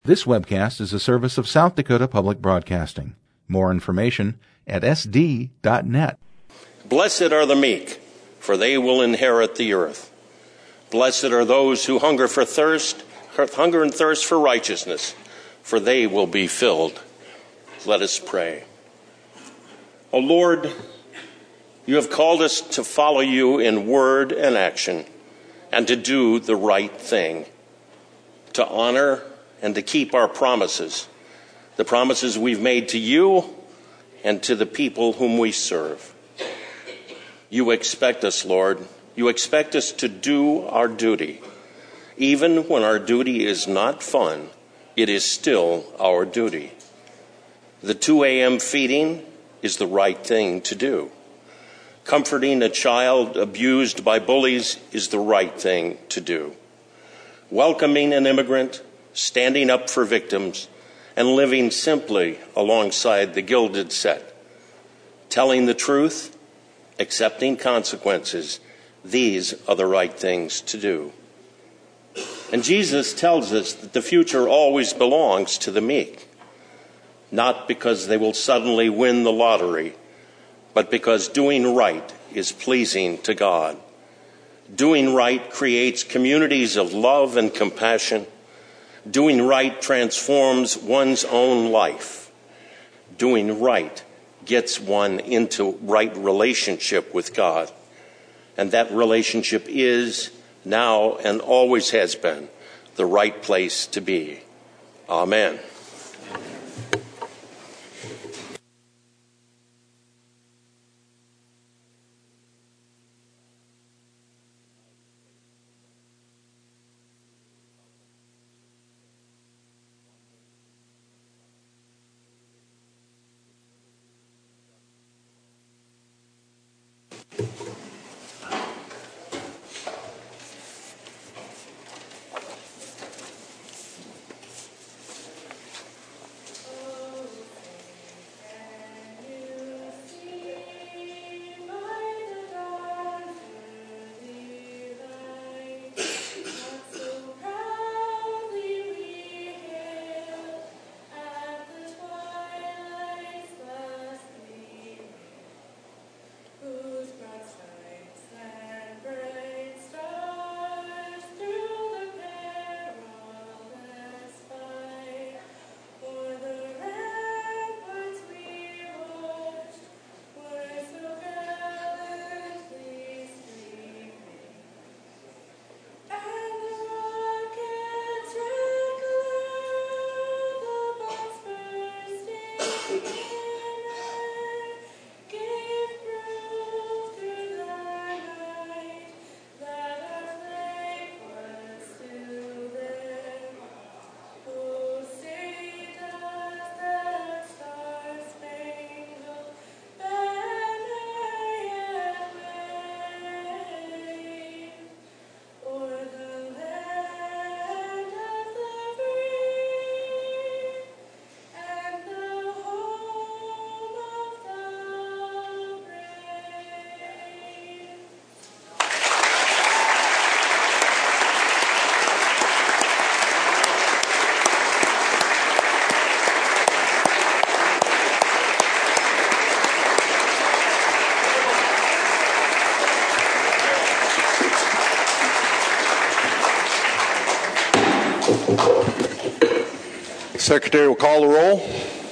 This webcast is a service of South Dakota Public Broadcasting. More information at sd.net. Blessed are the meek, for they will inherit the earth. Blessed are those who hunger and thirst for righteousness, for they will be filled. Let us pray. O Lord, you have called us to follow you in word and action, and to do the right thing, to honor and to keep our promises, the promises we've made to you and to the people whom we serve. You expect us, Lord. You expect us to do our duty. Even when our duty is not fun, it is still our duty. The 2 a.m. feeding is the right thing to do. Comforting a child abused by bullies is the right thing to do. Welcoming an immigrant, standing up for victims, and living simply alongside the gilded set. Telling the truth, accepting consequences, these are the right things to do. And Jesus tells us that the future always belongs to the meek, not because they will suddenly win the lottery, but because doing right is pleasing to God. Doing right creates communities of love and compassion. Doing right transforms one's own life. Doing right gets one into right relationship with God. And that relationship is, now and always has been, the right place to be. Amen. Secretary will call the roll.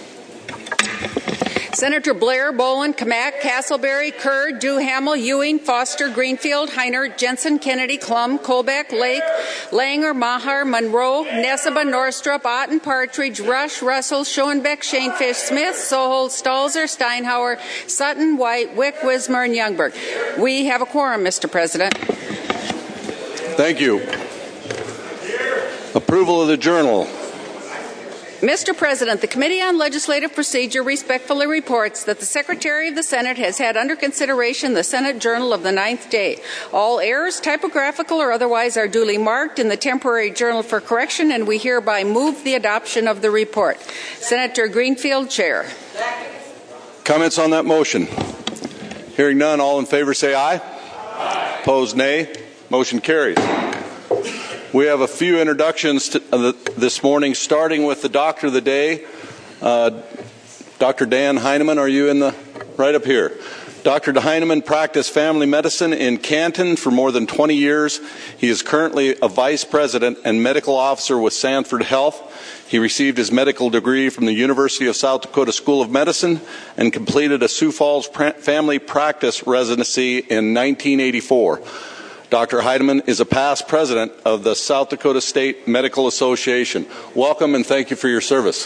Senator Blair, Boland, Kamak, Castleberry, Kerr, Duhamel, Ewing, Foster, Greenfield, Heiner, Jensen, Kennedy, Klum, Colbeck, Lake, Langer, Maher, Monroe, Neseba, Norstrup, Otten, Partridge, Rush, Russell, Schoenbeck, Shanefish, Smith, Sohol, Stalzer, Steinhauer, Sutton, White, Wick, Wismer, and Youngberg. We have a quorum, Mr. President. Thank you. Approval of the journal. Mr. President, the Committee on Legislative Procedure respectfully reports that the Secretary of the Senate has had under consideration the Senate Journal of the 9th day. All errors, typographical or otherwise, are duly marked in the temporary journal for correction, and we hereby move the adoption of the report. Senator Greenfield, Chair. Comments on that motion? Hearing none, all in favor say aye. Aye. Opposed, nay. Motion carries. We have a few introductions this morning, starting with the Doctor of the Day. Dr. Dan Heineman, are you right up here? Dr. Heineman practiced family medicine in Canton for more than 20 years. He is currently a vice president and medical officer with Sanford Health. He received his medical degree from the University of South Dakota School of Medicine and completed a Sioux Falls family practice residency in 1984. Dr. Heineman is a past president of the South Dakota State Medical Association. Welcome and thank you for your service.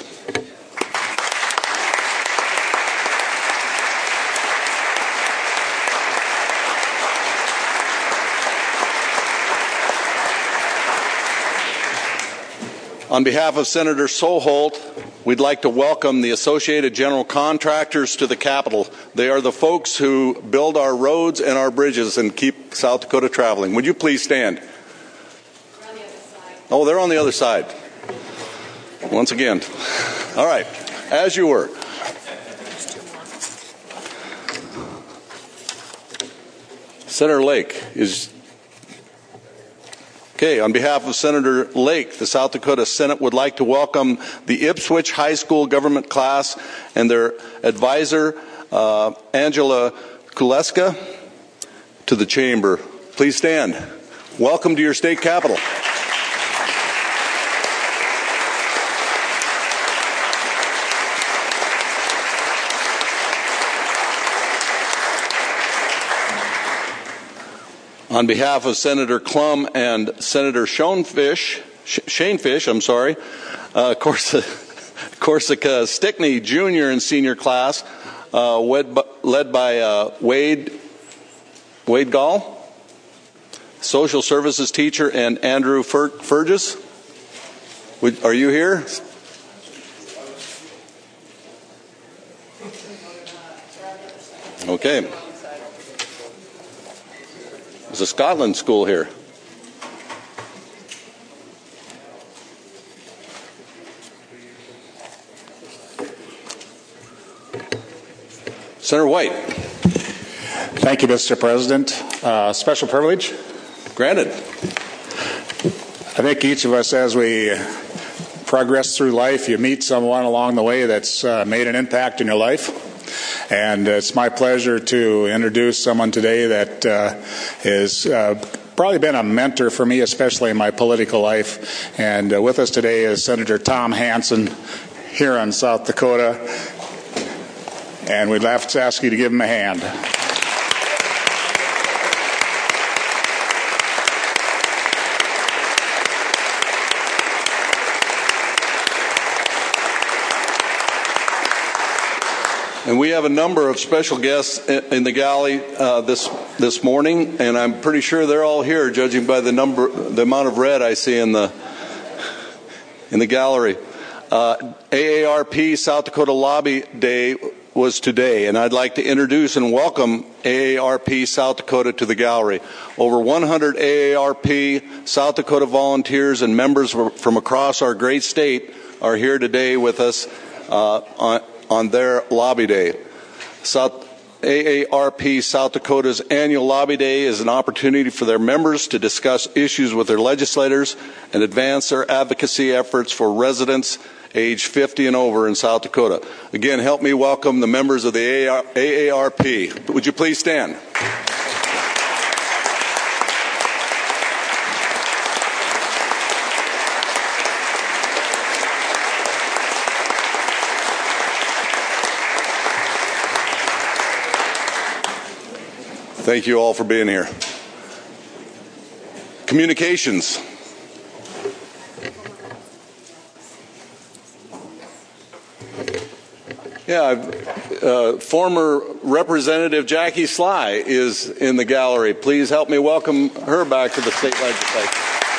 On behalf of Senator Soholt, we'd like to welcome the Associated General Contractors to the Capitol. They are the folks who build our roads and our bridges and keep South Dakota traveling. Would you please stand? They're on the other side. Oh, they're on the other side. Once again. All right, as you were. Senator Lake is... Okay, on behalf of Senator Lake, the South Dakota Senate would like to welcome the Ipswich High School government class and their advisor, Angela Kuleska, to the chamber. Please stand. Welcome to your state capitol. On behalf of Senator Klum and Senator Shane Fish, Corsica Stickney Junior and Senior class, led by Wade Gall, Social Services teacher, and Andrew Fergus. Are you here? Okay. There's a Scotland school here. Senator White. Thank you, Mr. President. Special privilege. Granted. I think each of us, as we progress through life, you meet someone along the way that's made an impact in your life. And it's my pleasure to introduce someone today that has probably been a mentor for me, especially in my political life. And with us today is Senator Tom Hansen here in South Dakota. And we'd like to ask you to give him a hand. And we have a number of special guests in the galley this morning, and I'm pretty sure they're all here, judging by the amount of red I see in the gallery. AARP South Dakota Lobby Day was today, and I'd like to introduce and welcome AARP South Dakota to the gallery. Over 100 AARP South Dakota volunteers and members from across our great state are here today with us on their Lobby Day. AARP South Dakota's annual Lobby Day is an opportunity for their members to discuss issues with their legislators and advance their advocacy efforts for residents age 50 and over in South Dakota. Again, help me welcome the members of the AARP. Would you please stand? Thank you all for being here. Communications. Former Representative Jackie Sly is in the gallery. Please help me welcome her back to the state legislature.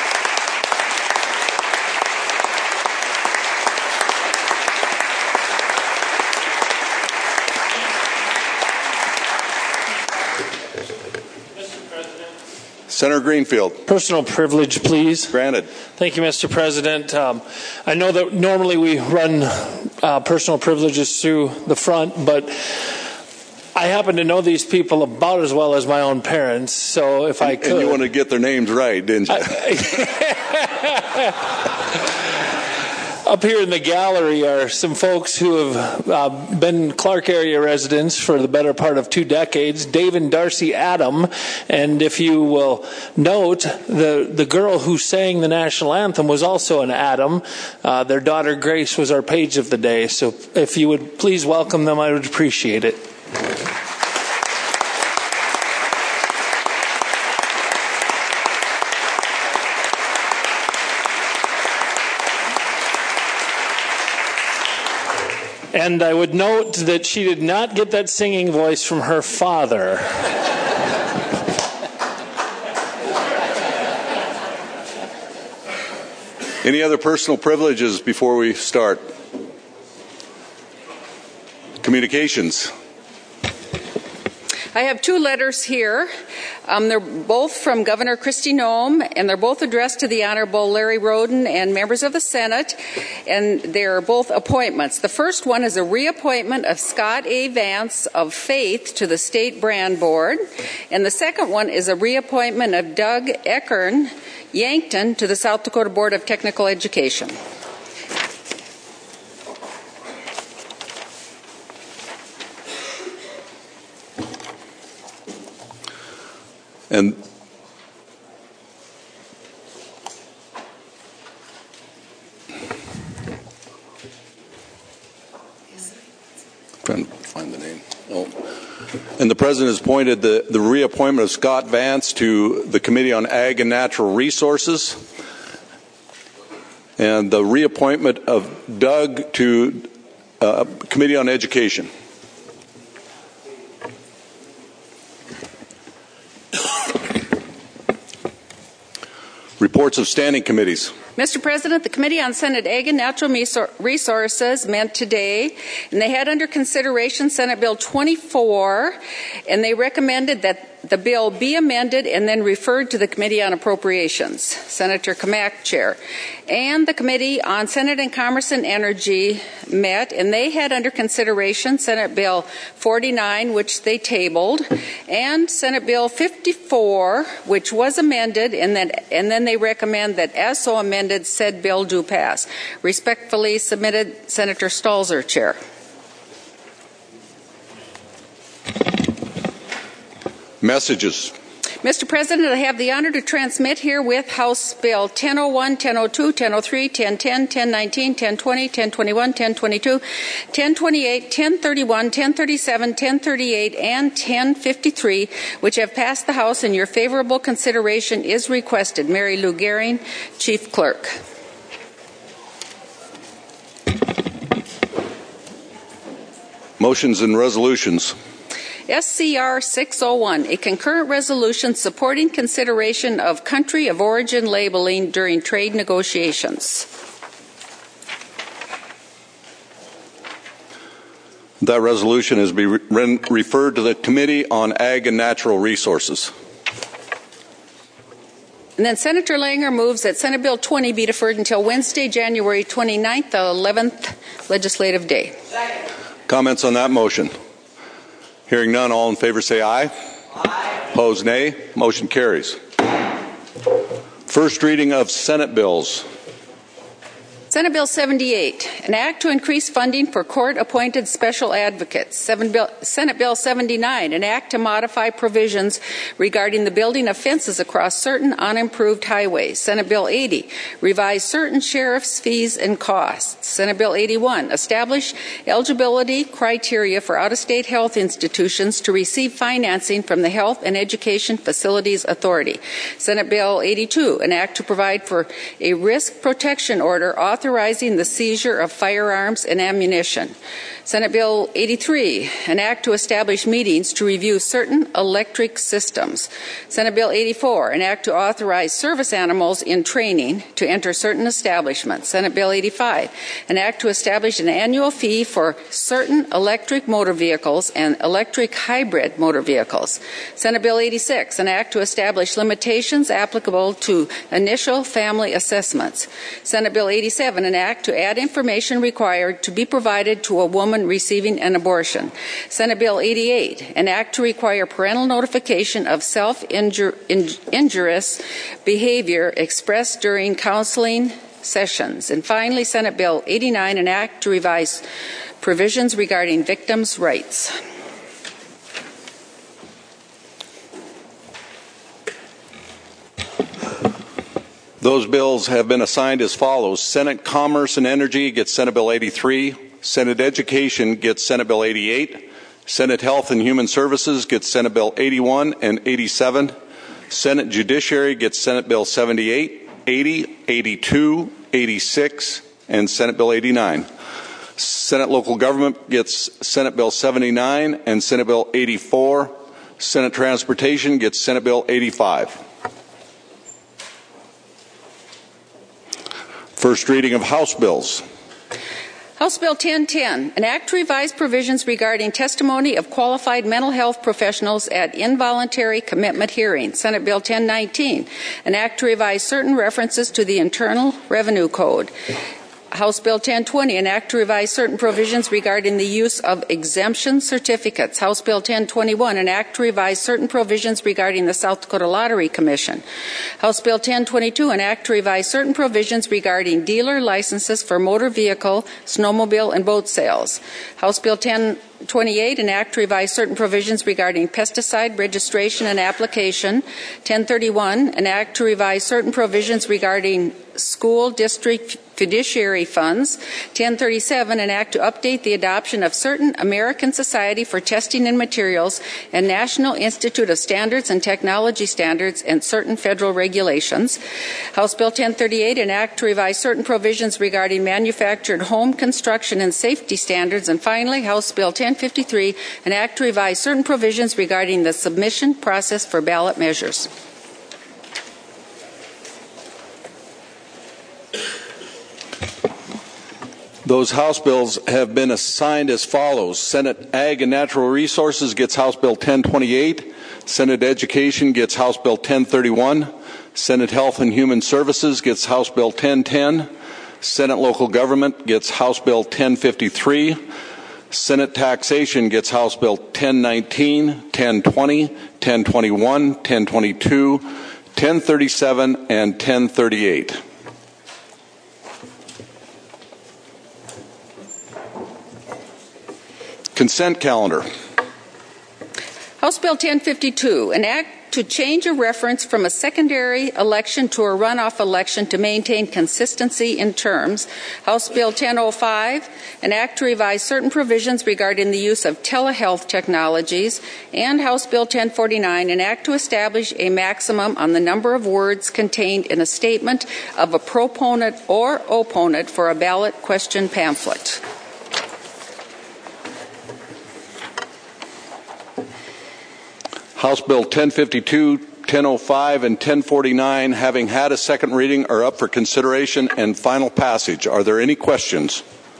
Senator Greenfield. Personal privilege, please. Granted. Thank you, Mr. President. I know that normally we run personal privileges through the front, but I happen to know these people about as well as my own parents, so if I could... And you want to get their names right, didn't you? Up here in the gallery are some folks who have been Clark area residents for the better part of 2 decades, Dave and Darcy Adam. And if you will note, the girl who sang the national anthem was also an Adam. Their daughter Grace was our page of the day. So if you would please welcome them, I would appreciate it. And I would note that she did not get that singing voice from her father. Any other personal privileges before we start? Communications. I have 2 letters here. They're both from Governor Kristi Noem, and they're both addressed to the Honorable Larry Roden and members of the Senate, and they're both appointments. The first one is a reappointment of Scott A. Vance of Faith to the State Brand Board, and the second one is a reappointment of Doug Eckern Yankton to the South Dakota Board of Technical Education. And trying to find the name. Oh. And the President has appointed the reappointment of Scott Vance to the Committee on Ag and Natural Resources, and the reappointment of Doug to Committee on Education. Reports of standing committees. Mr. President, the Committee on Senate Ag and Natural Resources met today, and they had under consideration Senate Bill 24, and they recommended that the bill be amended and then referred to the Committee on Appropriations. Senator Kamak, Chair. And the Committee on Senate and Commerce and Energy met, and they had under consideration Senate Bill 49, which they tabled, and Senate Bill 54, which was amended, and then they recommend that as so amended, said bill do pass. Respectfully submitted, Senator Stalzer, Chair. Messages. Mr. President, I have the honor to transmit herewith House Bill 1001, 1002, 1003, 1010, 1019, 1020, 1021, 1022, 1028, 1031, 1037, 1038, and 1053, which have passed the House, and your favorable consideration is requested. Mary Lou Gehring, Chief Clerk. Motions and resolutions. SCR 601, a concurrent resolution supporting consideration of country of origin labeling during trade negotiations. That resolution is referred to the Committee on Ag and Natural Resources. And then Senator Langer moves that Senate Bill 20 be deferred until Wednesday, January 29th, the 11th legislative day. Second. Comments on that motion? Hearing none, all in favor say aye. Aye. Opposed, nay. Motion carries. First reading of Senate bills. Senate Bill 78, an act to increase funding for court-appointed special advocates. Senate Bill 79, an act to modify provisions regarding the building of fences across certain unimproved highways. Senate Bill 80, revise certain sheriff's fees and costs. Senate Bill 81, establish eligibility criteria for out-of-state health institutions to receive financing from the Health and Education Facilities Authority. Senate Bill 82, an act to provide for a risk protection order authorizing the seizure of firearms and ammunition. Senate Bill 83, an act to establish meetings to review certain electric systems. Senate Bill 84, an act to authorize service animals in training to enter certain establishments. Senate Bill 85, an act to establish an annual fee for certain electric motor vehicles and electric hybrid motor vehicles. Senate Bill 86, an act to establish limitations applicable to initial family assessments. Senate Bill 87, 1037, an act to add information required to be provided to a woman receiving an abortion. Senate Bill 88, an act to require parental notification of self-injurious behavior expressed during counseling sessions. And finally, Senate Bill 89, an act to revise provisions regarding victims' rights. Those bills have been assigned as follows. Senate Commerce and Energy gets Senate Bill 83. Senate Education gets Senate Bill 88. Senate Health and Human Services gets Senate Bill 81 and 87. Senate Judiciary gets Senate Bill 78, 80, 82, 86, and Senate Bill 89. Senate Local Government gets Senate Bill 79 and Senate Bill 84. Senate Transportation gets Senate Bill 85. First reading of House bills. House Bill 1010, an act to revise provisions regarding testimony of qualified mental health professionals at involuntary commitment hearings. Senate Bill 1019, an act to revise certain references to the Internal Revenue Code. House Bill 1020, an act to revise certain provisions regarding the use of exemption certificates. House Bill 1021, an act to revise certain provisions regarding the South Dakota Lottery Commission. House Bill 1022, an act to revise certain provisions regarding dealer licenses for motor vehicle, snowmobile, and boat sales. House Bill 1028, an act to revise certain provisions regarding pesticide registration and application. 1031, an act to revise certain provisions regarding school district fiduciary funds. 1037, an act to update the adoption of certain American Society for Testing and Materials and National Institute of Standards and Technology Standards and certain federal regulations. House Bill 1038, an act to revise certain provisions regarding manufactured home construction and safety standards. And finally, House Bill 1053, an act to revise certain provisions regarding the submission process for ballot measures. Those House bills have been assigned as follows. Senate Ag and Natural Resources gets House Bill 1028. Senate Education gets House Bill 1031. Senate Health and Human Services gets House Bill 1010. Senate Local Government gets House Bill 1053. Senate Taxation gets House Bill 1019, 1020, 1021, 1022, 1037, and 1038. Consent calendar. House Bill 1052, an act to change a reference from a secondary election to a runoff election to maintain consistency in terms. House Bill 1005, an act to revise certain provisions regarding the use of telehealth technologies. And House Bill 1049, an act to establish a maximum on the number of words contained in a statement of a proponent or opponent for a ballot question pamphlet. House Bill 1052, 1005, and 1049, having had a second reading, are up for consideration and final passage. Are there any questions?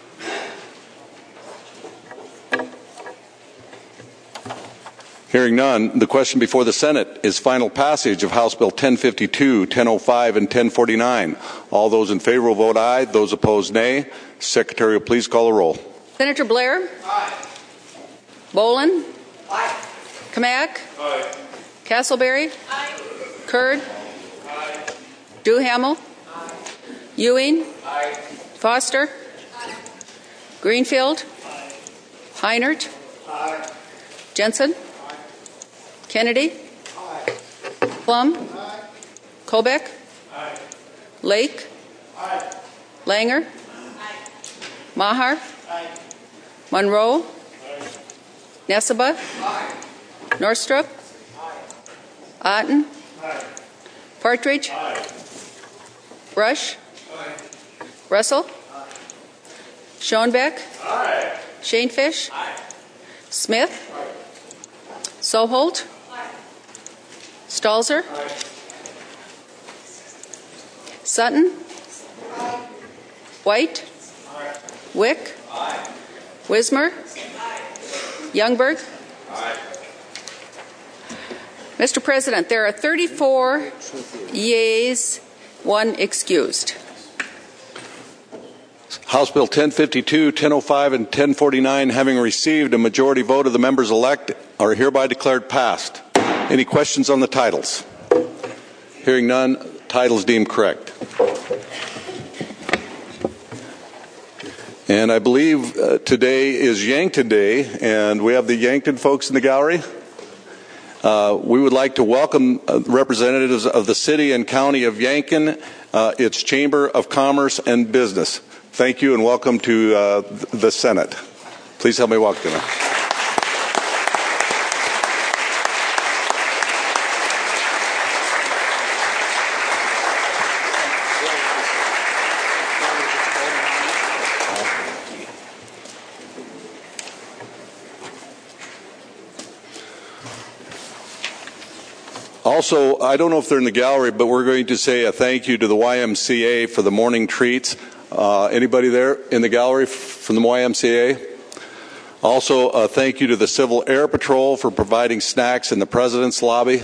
Hearing none, the question before the Senate is final passage of House Bill 1052, 1005, and 1049. All those in favor will vote aye. Those opposed, nay. Secretary will please call the roll. Senator Blair? Aye. Boland? Aye. Kamak? Aye. Castleberry? Aye. Kurd? Aye. Duhamel? Aye. Ewing? Aye. Foster? Aye. Greenfield? Aye. Heinert? Aye. Jensen? Aye. Kennedy? Aye. Plum? Aye. Kolbeck? Aye. Lake? Aye. Langer? Aye. Maher? Aye. Monroe? Aye. Neseba? Aye. Norstrup? Aye. Otten? Aye. Partridge? Aye. Rush? Aye. Russell? Aye. Schoenbeck? Aye. Shanefish? Aye. Smith? Aye. Soholt? Aye. Stalzer? Aye. Sutton? Aye. White? Aye. Wick? Aye. Wismer? Aye. Youngberg? Aye. Mr. President, there are 34 yeas, 1 excused. House Bill 1052, 1005, and 1049, having received a majority vote of the members elect, are hereby declared passed. Any questions on the titles? Hearing none, titles deemed correct. And I believe today is Yankton Day, and we have the Yankton folks in the gallery. We would like to welcome representatives of the City and County of Yankton, its Chamber of Commerce and Business. Thank you and welcome to the Senate. Please help me welcome them. Also, I don't know if they're in the gallery, but we're going to say a thank you to the YMCA for the morning treats. Anybody there in the gallery from the YMCA? Also, a thank you to the Civil Air Patrol for providing snacks in the President's lobby.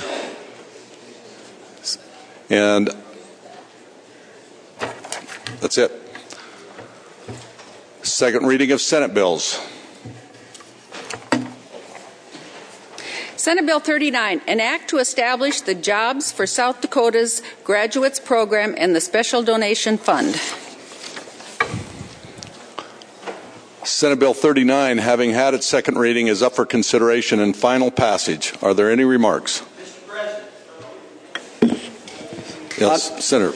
And that's it. Second reading of Senate bills. Senate Bill 39, an act to establish the Jobs for South Dakota's Graduates Program and the Special Donation Fund. Senate Bill 39, having had its second reading, is up for consideration and final passage. Are there any remarks? Mr. President. Yes, Senator.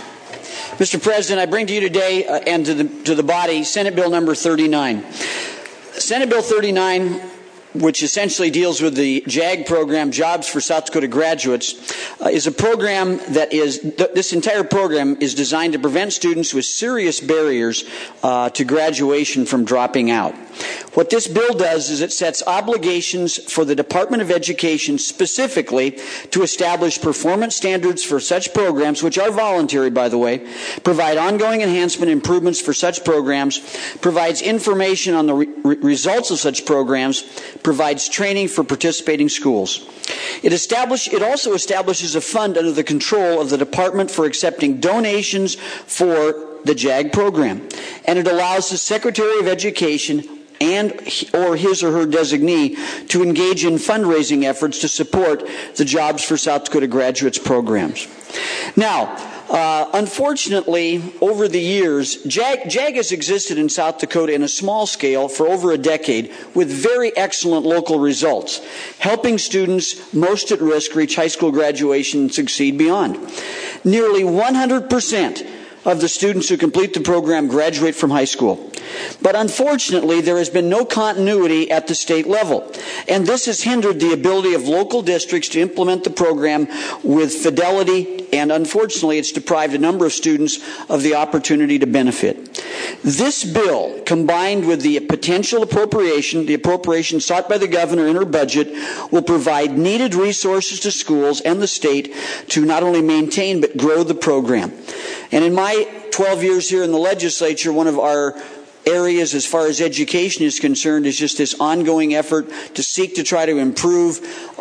Mr. President, I bring to you today and to the body Senate Bill number 39. Senate Bill 39, which essentially deals with the JAG program, Jobs for South Dakota Graduates, is a program that this entire program is designed to prevent students with serious barriers to graduation from dropping out. What this bill does is it sets obligations for the Department of Education specifically to establish performance standards for such programs, which are voluntary, by the way, provide ongoing enhancement improvements for such programs, provides information on the results of such programs, provides training for participating schools. It also establishes a fund under the control of the Department for accepting donations for the JAG program. And it allows the Secretary of Education or his or her designee to engage in fundraising efforts to support the Jobs for South Dakota Graduates programs. Now, unfortunately, over the years, JAG has existed in South Dakota in a small scale for over a decade with very excellent local results, helping students most at risk reach high school graduation and succeed beyond. Nearly 100% of the students who complete the program graduate from high school. But unfortunately, there has been no continuity at the state level, and this has hindered the ability of local districts to implement the program with fidelity, and unfortunately, it's deprived a number of students of the opportunity to benefit. This bill, combined with the potential appropriation, the appropriation sought by the governor in her budget, will provide needed resources to schools and the state to not only maintain but grow the program. And in my 12 years here in the legislature, one of our areas as far as education is concerned is just this ongoing effort to seek to try to improve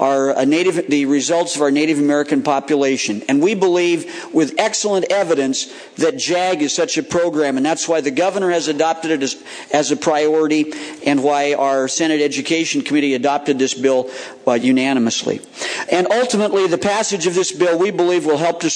the results of our Native American population. And we believe with excellent evidence that JAG is such a program, and that's why the governor has adopted it as a priority and why our Senate Education Committee adopted this bill unanimously. And ultimately, the passage of this bill, we believe, will help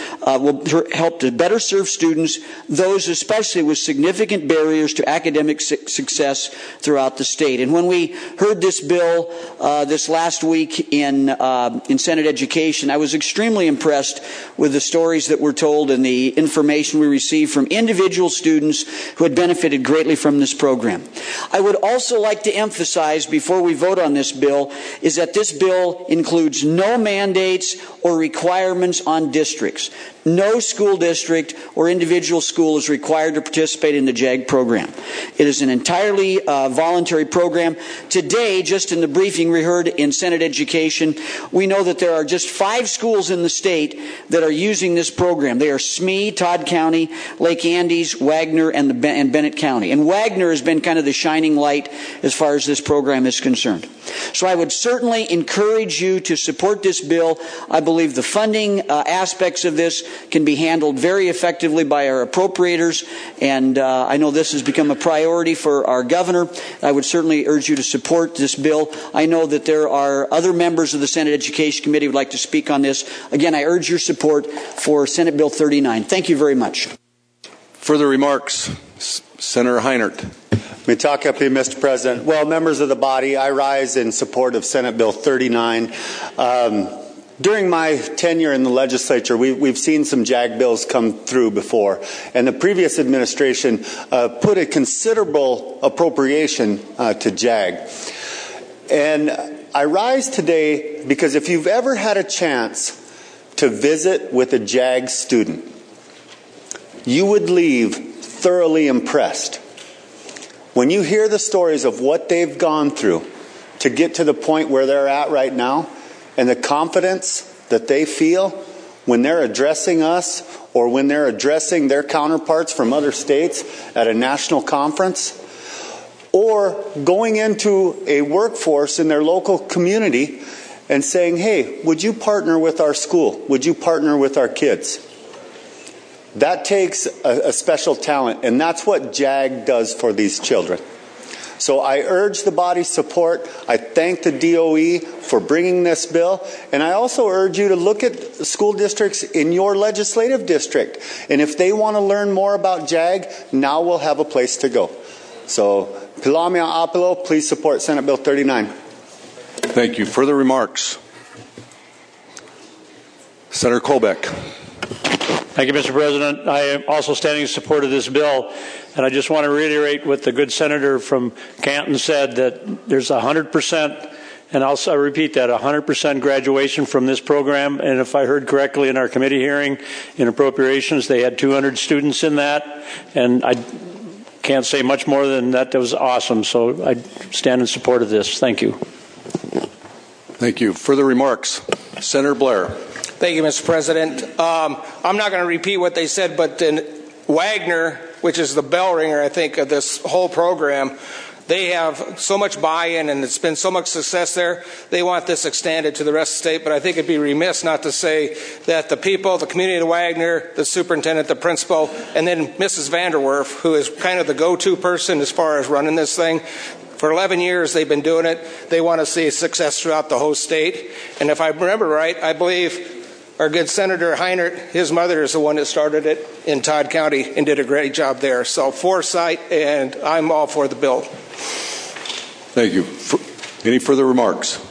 to better serve students, those especially with significant barriers to academic success throughout the state. And when we heard this bill this last week in Senate Education, I was extremely impressed with the stories that were told and the information we received from individual students who had benefited greatly from this program. I would also like to emphasize before we vote on this bill is that this bill includes no mandates or requirements on districts. No school district or individual school is required to participate in the JAG program. It is an entirely voluntary program. Today, just in the briefing we heard in Senate Education, we know that there are just 5 schools in the state that are using this program. They are Smee, Todd County, Lake Andes, Wagner, and Bennett County. And Wagner has been kind of the shining light as far as this program is concerned. So I would certainly encourage you to support this bill. I believe the funding aspects of this can be handled very effectively by our appropriators, and I know this has become a priority for our governor. I would certainly urge you to support this bill. I know that there are other members of the Senate Education Committee who would like to speak on this. Again, I urge your support for Senate Bill 39. Thank you very much. Further remarks? Senator Heinert. Mitakapi, Mr. President. Well, members of the body, I rise in support of Senate Bill 39. During my tenure in the legislature, we've seen some JAG bills come through before, and the previous administration put a considerable appropriation to JAG. And I rise today because if you've ever had a chance to visit with a JAG student, you would leave thoroughly impressed. When you hear the stories of what they've gone through to get to the point where they're at right now, and the confidence that they feel when they're addressing us or when they're addressing their counterparts from other states at a national conference, or going into a workforce in their local community and saying, hey, would you partner with our school? Would you partner with our kids? That takes a special talent, and that's what JAG does for these children. So I urge the body's support. I thank the DOE for bringing this bill. And I also urge you to look at school districts in your legislative district. And if they want to learn more about JAG, now we'll have a place to go. So, Pilamia Apelo, please support Senate Bill 39. Thank you. Further remarks? Senator Colbeck. Thank you, Mr. President. I am also standing in support of this bill, and I just want to reiterate what the good senator from Canton said, that there's 100%, and I'll repeat that, 100% graduation from this program. And if I heard correctly in our committee hearing in appropriations, they had 200 students in that, and I can't say much more than that. That was awesome. So I stand in support of this. Thank you. Thank you. Further remarks? Senator Blair. Thank you, Mr. President. I'm not going to repeat what they said, but in Wagner, which is the bell ringer, I think, of this whole program, they have so much buy-in and it's been so much success there. They want this extended to the rest of the state, but I think it'd be remiss not to say that the people, the community of Wagner, the superintendent, the principal, and then Mrs. Vanderwerf, who is kind of the go-to person as far as running this thing. For 11 years they've been doing it. They want to see success throughout the whole state. And if I remember right, I believe our good Senator Heinert, his mother is the one that started it in Todd County and did a great job there. So foresight, and I'm all for the bill. Thank you. Any further remarks?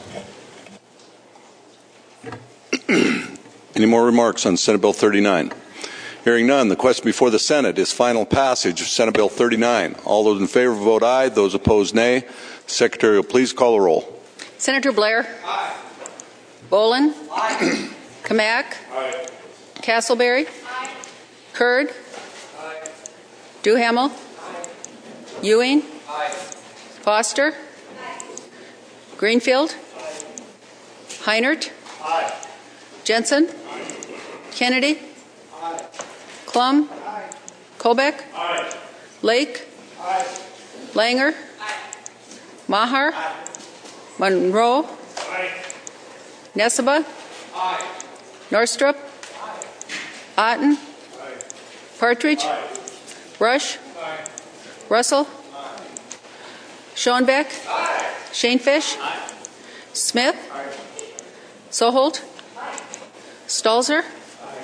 Any more remarks on Senate Bill 39? Hearing none, the question before the Senate is final passage of Senate Bill 39. All those in favor vote aye. Those opposed, nay. Secretary will please call the roll. Senator Blair. Aye. Bolin. Aye. Kamak. Aye. Castleberry. Aye. Kurd. Aye. Duhamel. Aye. Ewing. Aye. Foster. Aye. Greenfield. Aye. Heinert. Aye. Jensen. Aye. Kennedy. Aye. Klum. Aye. Kolbeck. Aye. Lake. Aye. Langer. Aye. Maher. Aye. Monroe. Aye. Neseba. Aye. Norstrup. Aye. Otten. Aye. Partridge. Aye. Rush. Aye. Russell. Aye. Schoenbeck. Aye. Shanefish. Aye. Smith. Aye. Soholt. Aye. Stalzer. Aye.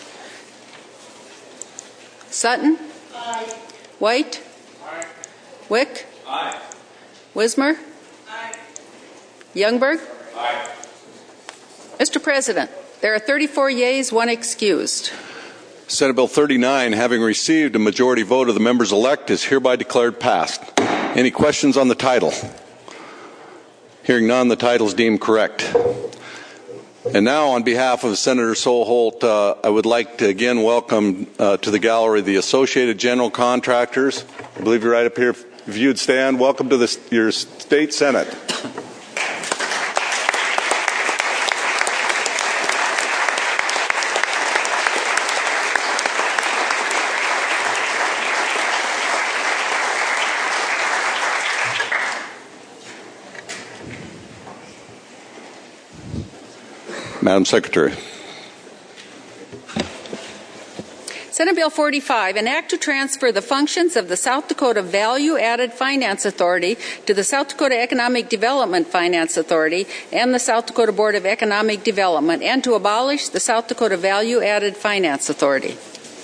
Sutton. Aye. White. Aye. Wick. Aye. Wismer. Aye. Youngberg. Aye. Mr. President, there are 34 yeas, 1 excused. Senate Bill 39, having received a majority vote of the members elect, is hereby declared passed. Any questions on the title? Hearing none, the title is deemed correct. And now, on behalf of Senator Soholt, I would like to again welcome to the gallery the Associated General Contractors, I believe you're right up here. If you'd stand, welcome to your state Senate. Madam Secretary. Senate Bill 45, an act to transfer the functions of the South Dakota Value Added Finance Authority to the South Dakota Economic Development Finance Authority and the South Dakota Board of Economic Development, and to abolish the South Dakota Value Added Finance Authority.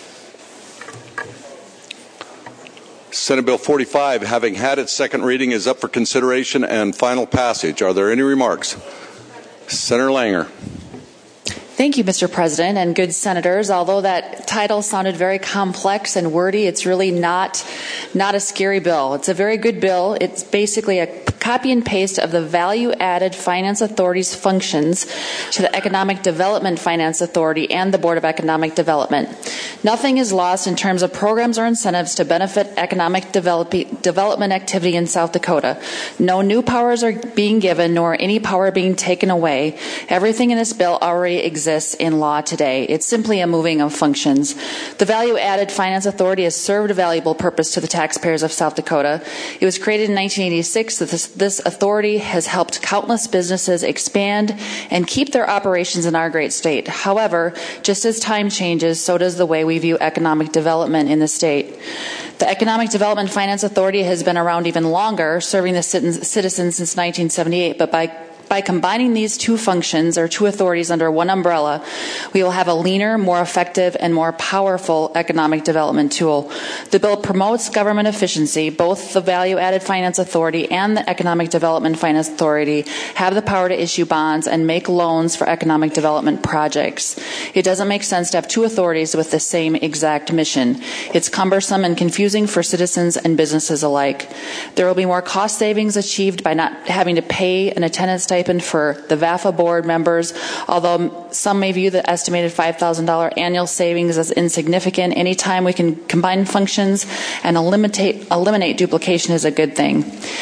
Senate Bill 45, having had its second reading, is up for consideration and final passage. Are there any remarks? Senator Langer. Thank you, Mr. President, and good senators. Although that title sounded very complex and wordy, it's really not a scary bill. It's a very good bill. It's basically a copy and paste of the Value Added Finance Authority's functions to the Economic Development Finance Authority and the Board of Economic Development. Nothing is lost in terms of programs or incentives to benefit economic development activity in South Dakota. No new powers are being given, nor any power being taken away. Everything in this bill already exists in law today. It's simply a moving of functions. The Value Added Finance Authority has served a valuable purpose to the taxpayers of South Dakota. It was created in 1986. This authority has helped countless businesses expand and keep their operations in our great state. However, just as time changes, so does the way we view economic development in the state. The Economic Development Finance Authority has been around even longer, serving the citizens since 1978, but by combining these two functions or two authorities under one umbrella, we will have a leaner, more effective, and more powerful economic development tool. The bill promotes government efficiency. Both the Value Added Finance Authority and the Economic Development Finance Authority have the power to issue bonds and make loans for economic development projects. It doesn't make sense to have two authorities with the same exact mission. It's cumbersome and confusing for citizens and businesses alike. There will be more cost savings achieved by not having to pay an attendance stipend for the VAFA board members, although some may view the estimated $5,000 annual savings as insignificant. Anytime we can combine functions and eliminate duplication is a good thing.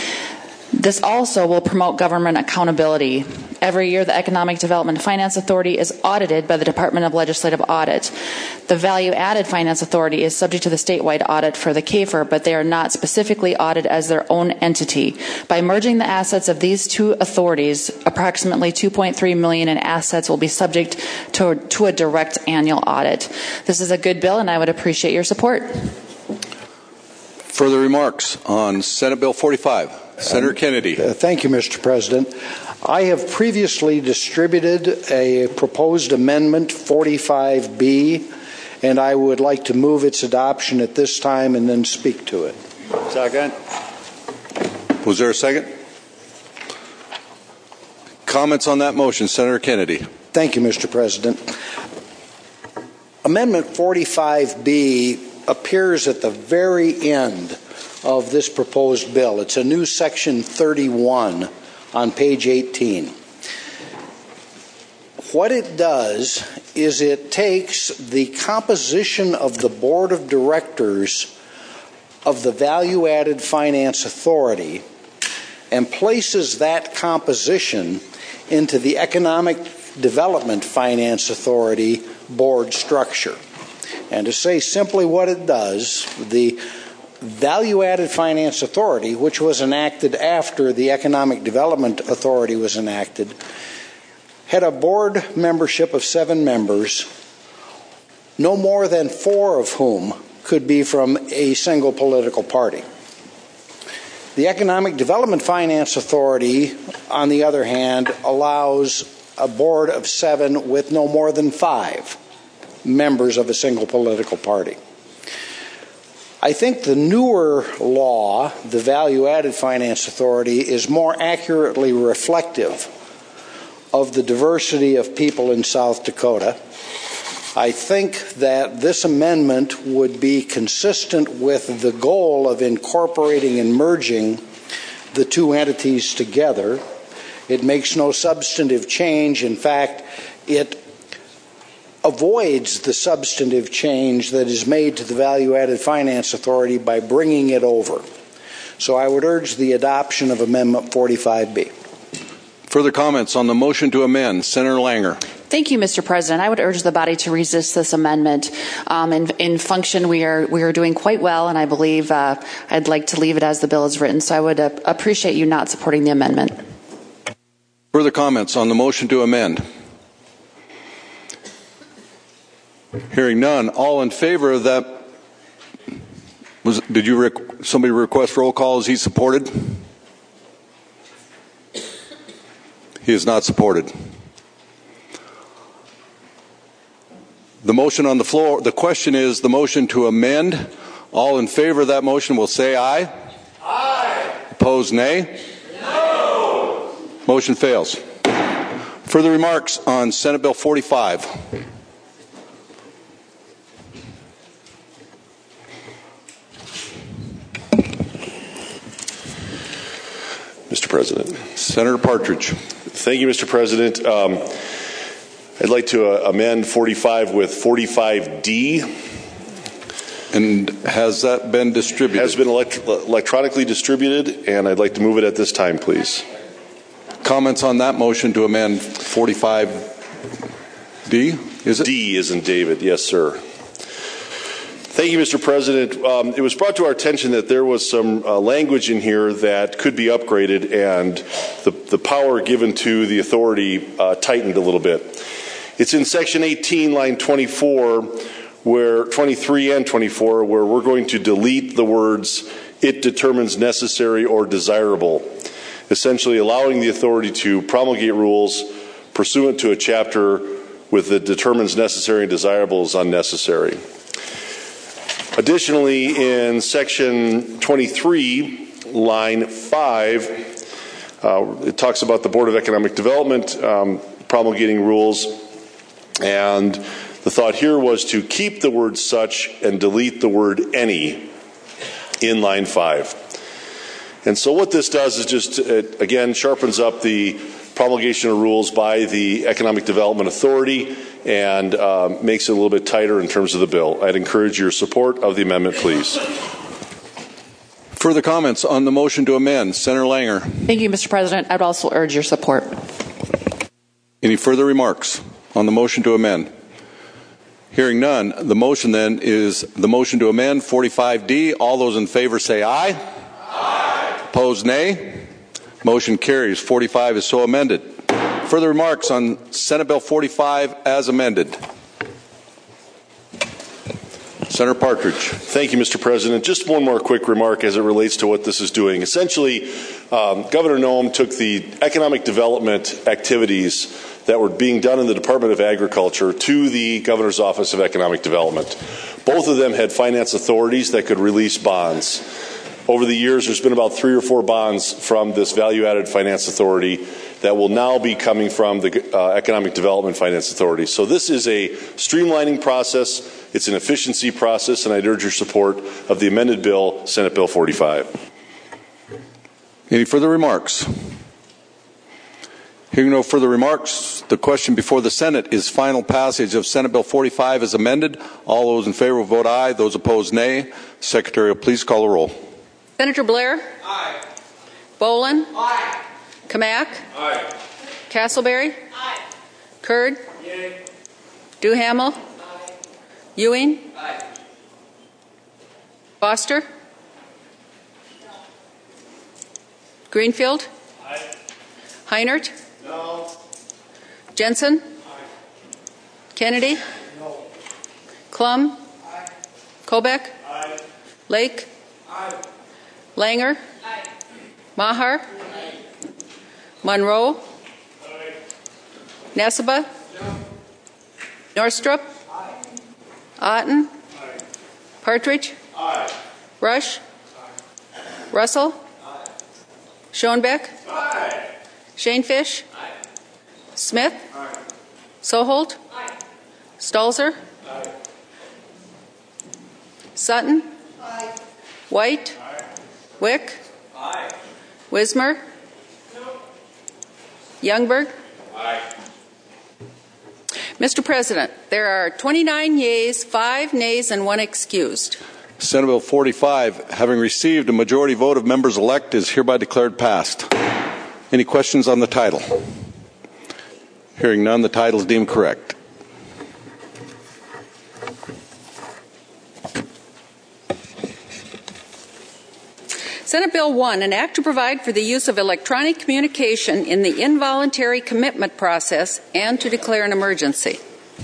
This also will promote government accountability. Every year, the Economic Development Finance Authority is audited by the Department of Legislative Audit. The Value Added Finance Authority is subject to the statewide audit for the CAFR, but they are not specifically audited as their own entity. By merging the assets of these two authorities, approximately $2.3 million in assets will be subject to a direct annual audit. This is a good bill, and I would appreciate your support. Further remarks on Senate Bill 45? Senator Kennedy. Thank you, Mr. President. I have previously distributed a proposed amendment, 45B, and I would like to move its adoption at this time and then speak to it. Second. Was there a second? Comments on that motion, Senator Kennedy. Thank you, Mr. President. Amendment 45B appears at the very end of this proposed bill. It's a new section 31 on page 18. What it does is it takes the composition of the board of directors of the Value Added Finance Authority and places that composition into the Economic Development Finance Authority board structure. And to say simply what it does, the Value Added Finance Authority, which was enacted after the Economic Development Authority was enacted, had a board membership of 7 members, no more than 4 of whom could be from a single political party. The Economic Development Finance Authority, on the other hand, allows a board of 7 with no more than 5 members of a single political party. I think the newer law, the Value Added Finance Authority, is more accurately reflective of the diversity of people in South Dakota. I think that this amendment would be consistent with the goal of incorporating and merging the two entities together. It makes no substantive change. In fact, it avoids the substantive change that is made to the Value-Added Finance Authority by bringing it over. So I would urge the adoption of Amendment 45B. Further comments on the motion to amend? Senator Langer. Thank you, Mr. President. I would urge the body to resist this amendment. In function, we are doing quite well, and I believe I'd like to leave it as the bill is written. So I would appreciate you not supporting the amendment. Further comments on the motion to amend? Hearing none, all in favor of that? Did somebody request roll call? Is he supported? He is not supported. The motion on the floor, the question is the motion to amend. All in favor of that motion will say aye. Aye. Opposed, nay? No. Motion fails. Further remarks on Senate Bill 45. Mr. President. Senator Partridge. Thank you, Mr. President. I'd like to amend 45 with 45D. And has that been distributed? Has been electronically distributed, and I'd like to move it at this time, please. Comments on that motion to amend 45D? Is it? D is in David. Yes, sir. Thank you, Mr. President. It was brought to our attention that there was some language in here that could be upgraded, and the power given to the authority tightened a little bit. It's in Section 18, line 24, where 23 and 24, where we're going to delete the words, "it determines necessary or desirable," essentially allowing the authority to promulgate rules pursuant to a chapter with the determines necessary and desirable is unnecessary. Additionally, in Section 23, line 5, it talks about the Board of Economic Development promulgating rules, and the thought here was to keep the word such and delete the word any in line 5. And so what this does is just, again, sharpens up the promulgation of rules by the Economic Development Authority and makes it a little bit tighter in terms of the bill. I'd encourage your support of the amendment, please. Further comments on the motion to amend? Senator Langer. Thank you, Mr. President. I would also urge your support. Any further remarks on the motion to amend? Hearing none, the motion then is the motion to amend 45D. All those in favor say aye. Aye. Opposed, nay. Motion carries. 45 is so amended. Further remarks on Senate Bill 45 as amended? Senator Partridge. Thank you, Mr. President. Just one more quick remark as it relates to what this is doing. Essentially, Governor Noem took the economic development activities that were being done in the Department of Agriculture to the Governor's Office of Economic Development. Both of them had finance authorities that could release bonds. Over the years, there's been about 3 or 4 bonds from this Value-Added Finance Authority that will now be coming from the Economic Development Finance Authority. So this is a streamlining process. It's an efficiency process, and I'd urge your support of the amended bill, Senate Bill 45. Any further remarks? Hearing no further remarks, the question before the Senate is final passage of Senate Bill 45 as amended. All those in favor will vote aye. Those opposed, nay. Secretary will please call the roll. Senator Blair? Aye. Bolin? Aye. Kamak? Aye. Castleberry? Aye. Kurd? Yay. Duhamel? Aye. Ewing? Aye. Foster? Greenfield? Aye. Heinert? No. Jensen? Aye. Kennedy? No. Klum? Aye. Kobeck? Aye. Lake? Aye. Langer? Aye. Maher? Aye. Monroe? Aye. Nessebar? No. Norstrup? Aye. Otten? Aye. Partridge? Aye. Rush? Aye. Russell? Aye. Schoenbeck? Aye. Shanefish? Aye. Smith? Aye. Soholt? Aye. Stalzer? Aye. Sutton? Aye. White? Aye. Wick? Aye. Wismer? No. Youngberg? Aye. Mr. President, there are 29 yeas, 5 nays, and 1 excused. Senate Bill 45, having received a majority vote of members elect, is hereby declared passed. Any questions on the title? Hearing none, the title is deemed correct. Senate Bill 1, an act to provide for the use of electronic communication in the involuntary commitment process and to declare an emergency.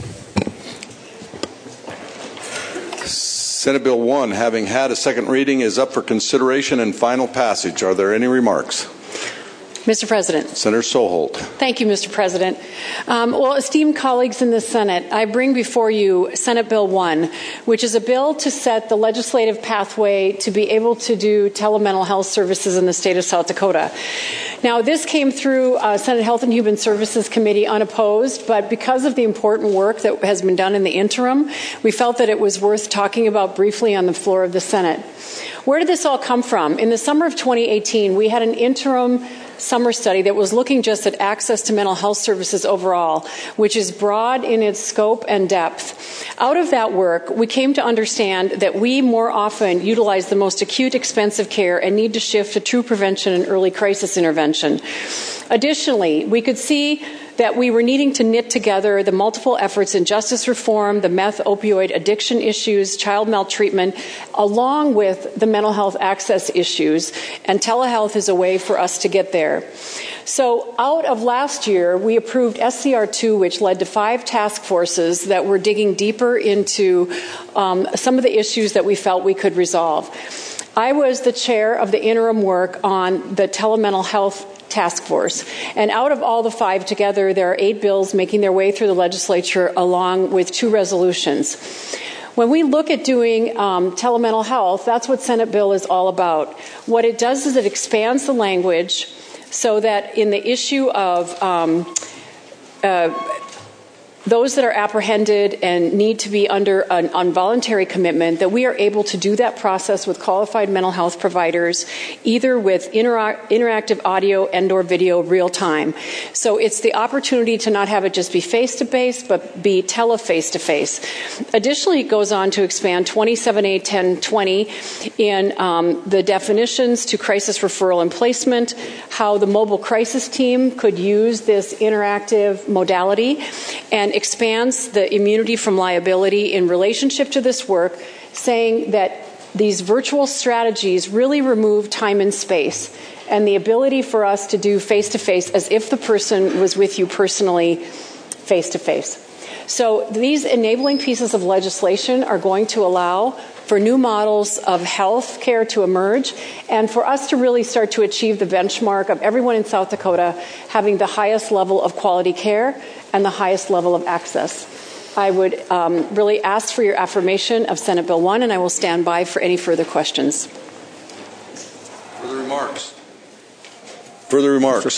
Senate Bill 1, having had a second reading, is up for consideration and final passage. Are there any remarks? Mr. President. Senator Soholt. Thank you, Mr. President. Well, esteemed colleagues in the Senate, I bring before you Senate Bill 1, which is a bill to set the legislative pathway to be able to do telemental health services in the state of South Dakota. Now, this came through Senate Health and Human Services Committee unopposed, but because of the important work that has been done in the interim, we felt that it was worth talking about briefly on the floor of the Senate. Where did this all come from? In the summer of 2018, we had an interim summer study that was looking just at access to mental health services overall, which is broad in its scope and depth. Out of that work, we came to understand that we more often utilize the most acute, expensive care and need to shift to true prevention and early crisis intervention. Additionally, we could see that we were needing to knit together the multiple efforts in justice reform, the meth opioid addiction issues, child maltreatment, along with the mental health access issues, and telehealth is a way for us to get there. So out of last year, we approved SCR2, which led to 5 task forces that were digging deeper into some of the issues that we felt we could resolve. I was the chair of the interim work on the telemental health task force. And out of all the 5 together, there are 8 bills making their way through the legislature along with 2 resolutions. When we look at doing telemental health, that's what Senate Bill is all about. What it does is it expands the language so that in the issue of those that are apprehended and need to be under an involuntary commitment, that we are able to do that process with qualified mental health providers, either with interactive audio and or video real time. So it's the opportunity to not have it just be face-to-face, but be tele-face-to-face. Additionally, it goes on to expand 27A1020 in the definitions to crisis referral and placement, how the mobile crisis team could use this interactive modality, and expands the immunity from liability in relationship to this work, saying that these virtual strategies really remove time and space and the ability for us to do face-to-face as if the person was with you personally face-to-face. So these enabling pieces of legislation are going to allow for new models of health care to emerge and for us to really start to achieve the benchmark of everyone in South Dakota having the highest level of quality care and the highest level of access. I would really ask for your affirmation of Senate Bill 1, and I will stand by for any further questions. Further remarks? Further remarks?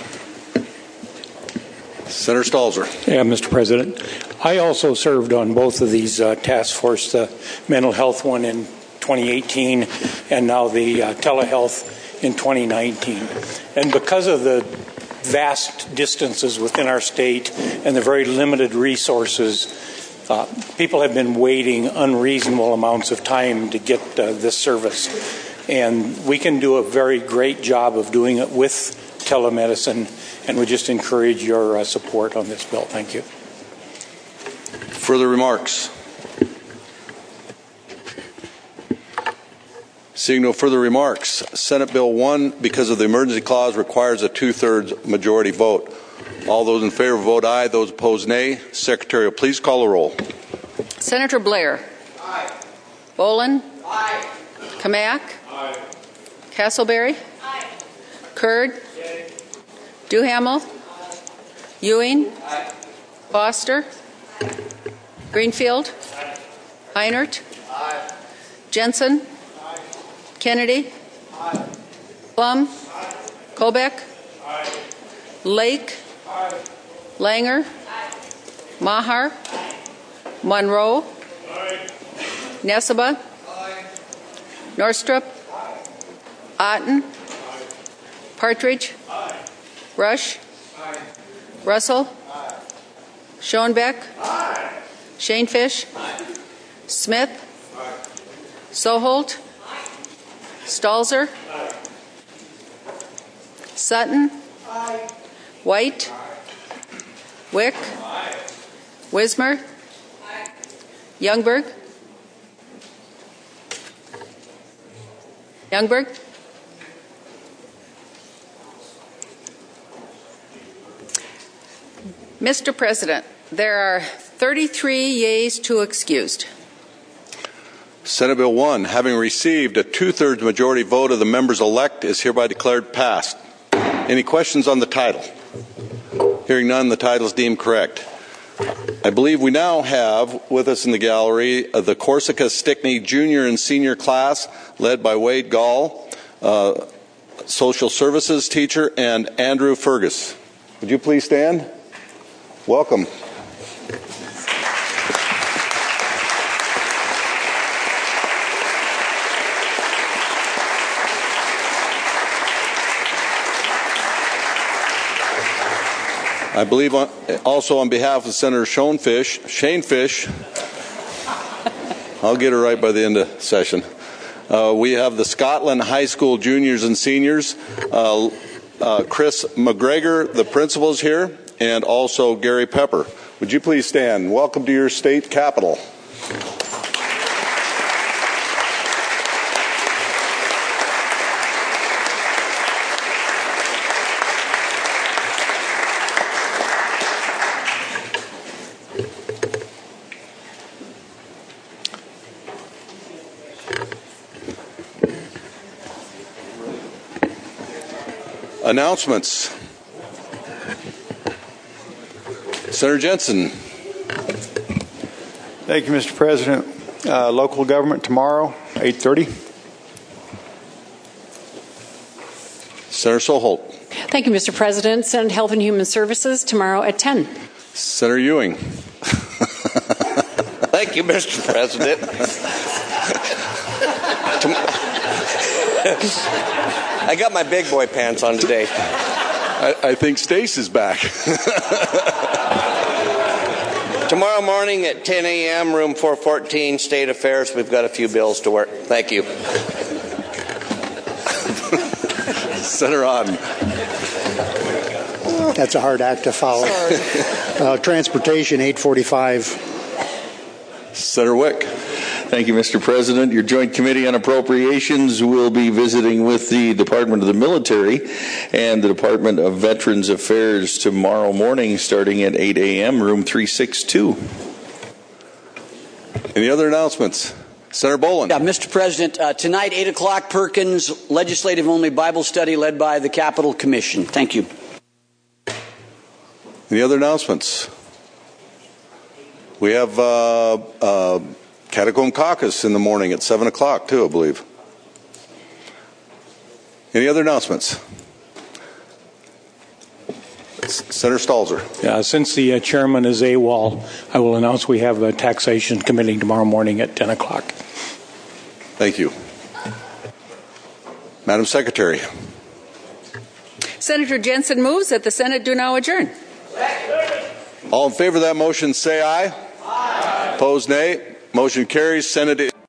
Senator Stalzer. Yeah, Mr. President. I also served on both of these task force, the mental health one in 2018 and now the telehealth in 2019. And because of the vast distances within our state and the very limited resources, people have been waiting unreasonable amounts of time to get this service. And we can do a very great job of doing it with telemedicine, and we just encourage your support on this bill. Thank you. Further remarks? Seeing no further remarks, Senate Bill 1, because of the emergency clause, requires a 2/3 majority vote. All those in favor vote aye. Those opposed, nay. Secretary, please call the roll. Senator Blair. Aye. Bolin. Aye. Kamak. Aye. Castleberry. Aye. Kurd. Yay. Duhamel. Ewing. Aye. Foster. Greenfield. Heinert. Aye. Jensen. Aye. Kennedy. Aye. Plum. Aye. Colbeck. Aye. Lake. Aye. Langer. Aye. Maher. Monroe. Aye. Neseba. Aye. Norstrup. Otten. Partridge. Aye. Rush. Aye. Russell. Aye. Schoenbeck. Shane Fish. Smith. Soholt. Stalzer. Sutton. White. Wick. Wismer. Youngberg. Youngberg. Mr. President, there are 33 yeas, 2 excused. Senate Bill 1, having received a 2/3 majority vote of the members elect, is hereby declared passed. Any questions on the title? Hearing none, the title is deemed correct. I believe we now have with us in the gallery the Corsica Stickney Junior and Senior class led by Wade Gall, social services teacher, and Andrew Fergus. Would you please stand? Welcome. I believe also on behalf of Senator Shane Fish, I'll get it right by the end of session. We have the Scotland High School juniors and seniors, Chris McGregor, the principal, is here, and also Gary Pepper. Would you please stand? Welcome to your state capital. Announcements. Senator Jensen. Thank you, Mr. President. Local government tomorrow, 8:30. Senator Soholt. Thank you, Mr. President. Senate Health and Human Services tomorrow at 10. Senator Ewing. Thank you, Mr. President. I got my big boy pants on today. I think Stace is back. Tomorrow morning at 10 a.m., room 414, State Affairs. We've got a few bills to work. Thank you. Senator Oden. That's a hard act to follow. Transportation, 8:45. Senator Wick. Thank you, Mr. President. Your Joint Committee on Appropriations will be visiting with the Department of the Military and the Department of Veterans Affairs tomorrow morning starting at 8 a.m., room 362. Any other announcements? Senator Boland. Yeah, Mr. President, tonight, 8 o'clock, Perkins, legislative-only Bible study led by the Capitol Commission. Thank you. Any other announcements? We have Catacomb Caucus in the morning at 7 o'clock, too, I believe. Any other announcements? Senator Stalzer. Since the chairman is AWOL, I will announce we have a taxation committee tomorrow morning at 10 o'clock. Thank you. Madam Secretary. Senator Jensen moves that the Senate do now adjourn. All in favor of that motion, say aye. Aye. Opposed, nay. Motion carries. Senate